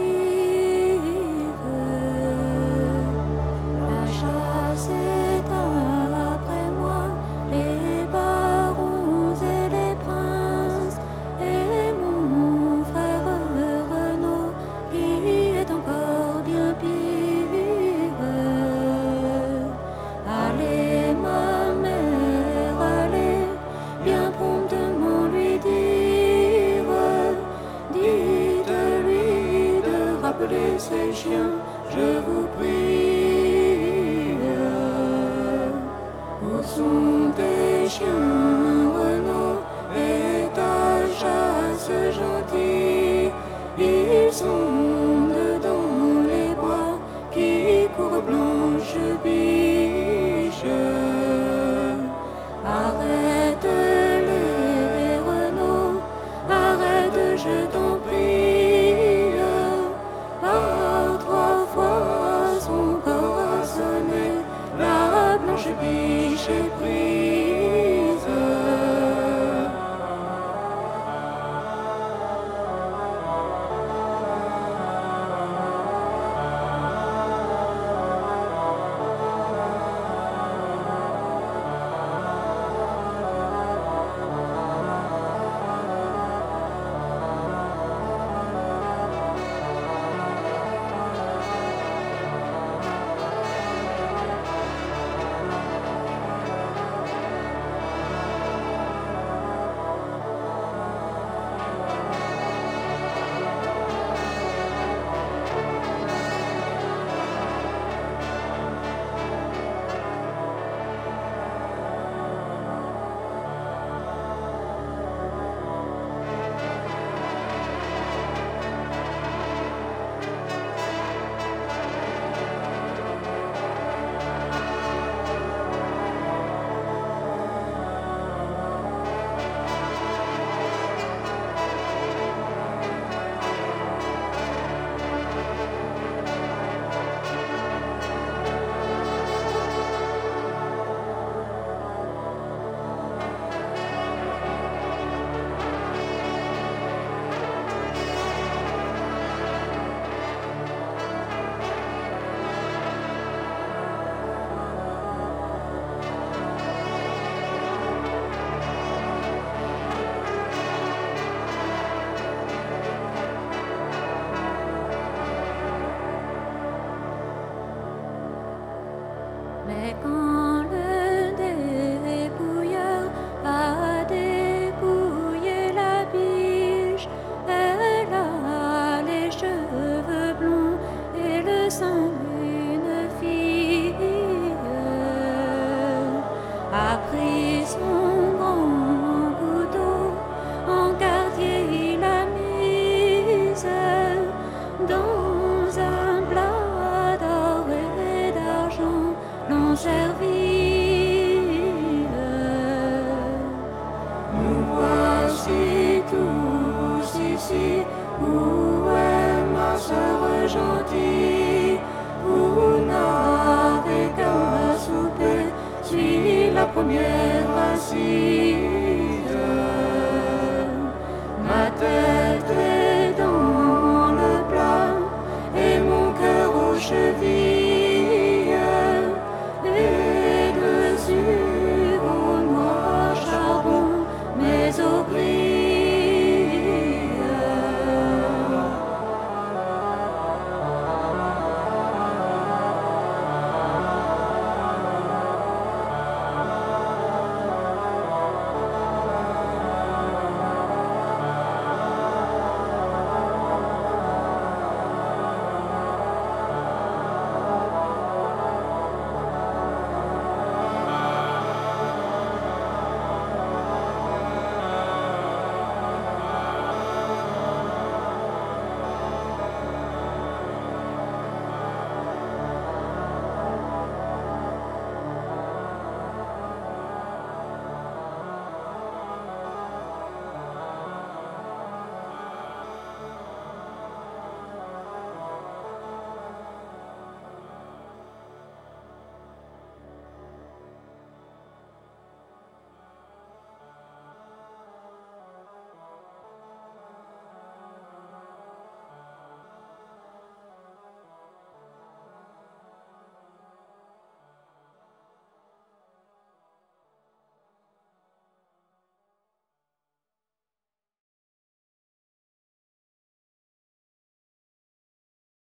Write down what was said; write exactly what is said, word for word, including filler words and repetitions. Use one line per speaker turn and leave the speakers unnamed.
La chasse est après moi, les barons et les princes, et mon frère Renaud qui est encore bien pire. Allez ma mère, allez, bien promptement lui dire, dites-lui de rappeler ses chiens, je vous prie. Où sont tes chiens, Renaud, et ta chasse gentille? Ils sont dedans les bois qui courent blanche biche. Arrête-les, Renaud, arrête, je t'en prie. Par trois fois son corps a sonné, la blanche biche est prise. Mais quand le dépouilleur a dépouillé la biche, elle a les cheveux blonds et le sein d'une fille, a pris son grand couteau, en quartier il l'a mise dans un plat d'or et d'argent l'ont servi. Nous voici tous ici, où est ma sœur gentille?